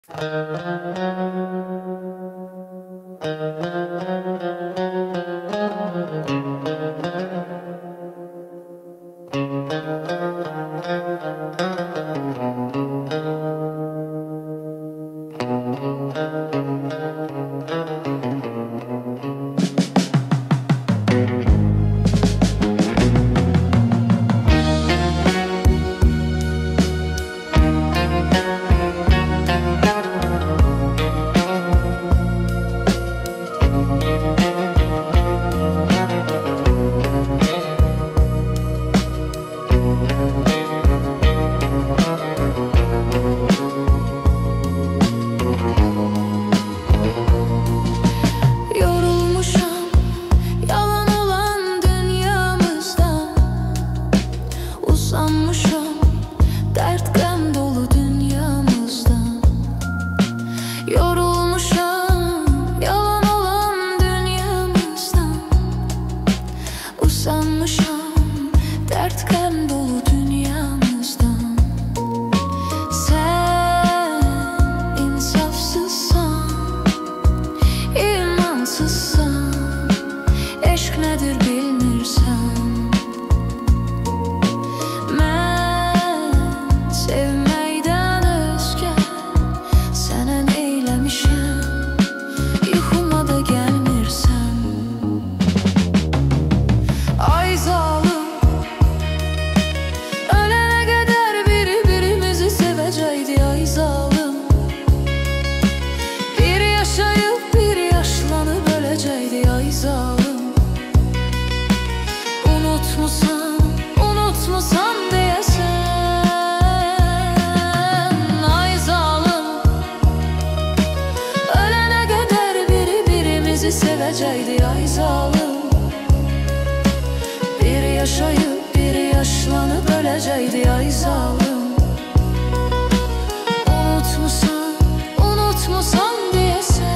Usanmışım dert gam dolu dünyamızdan. Yorulmuşum yalan olan dünyamızdan. Usanmışım dert gam dolu dünyamızdan. Sen insafsızsan, imansızsan, eşk nedir bilmirsən. Unutmusan deyesen, ay zalım. Ölene kadar birimizi sevecekti, ay zalım. Bir yaşayıp bir yaşlanıp ölecekti, ay zalım. Unutmusan deyesen.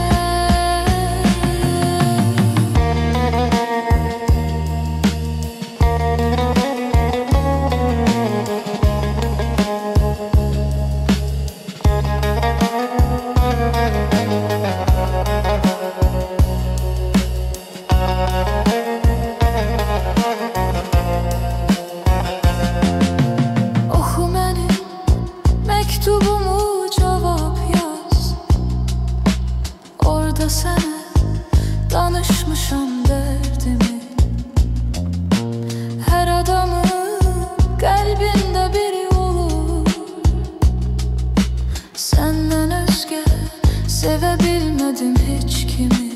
Mektubumu cevap yaz. Orada sana danışmışam derdimi. Her adamın kalbinde biri olur. Senden özge sevebilmedim hiç kimi.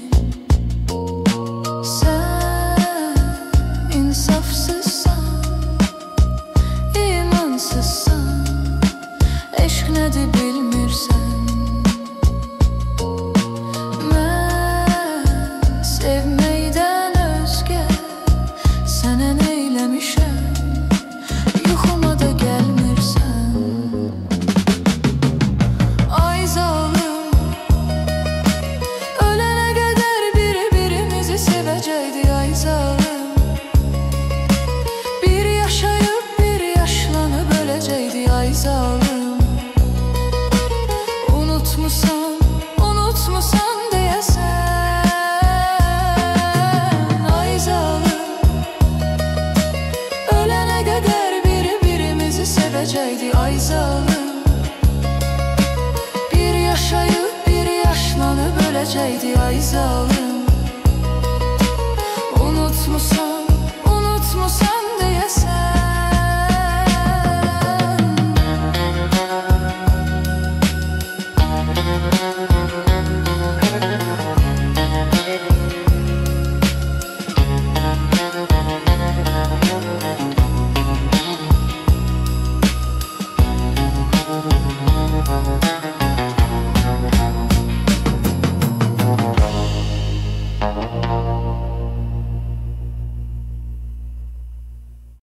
Sen insafsızsan, imansızsan, eşk nedir bilmirsən. Mən sevməkdən özgə sənə neyləmişəm, yuxuma da gəlmirsən. Ay zalım, ölənə qədər birimizi sevəcəkdi, ay zalım. Bir yaşayıp bir yaşlanıp ölecekdi, ay zalım. Unutmusan deyesen, ay zalım. Ölene kadar birimizi sevecekti, ay zalım. Bir yaşayıp bir yaşlanıp ölecekti, ay zalım.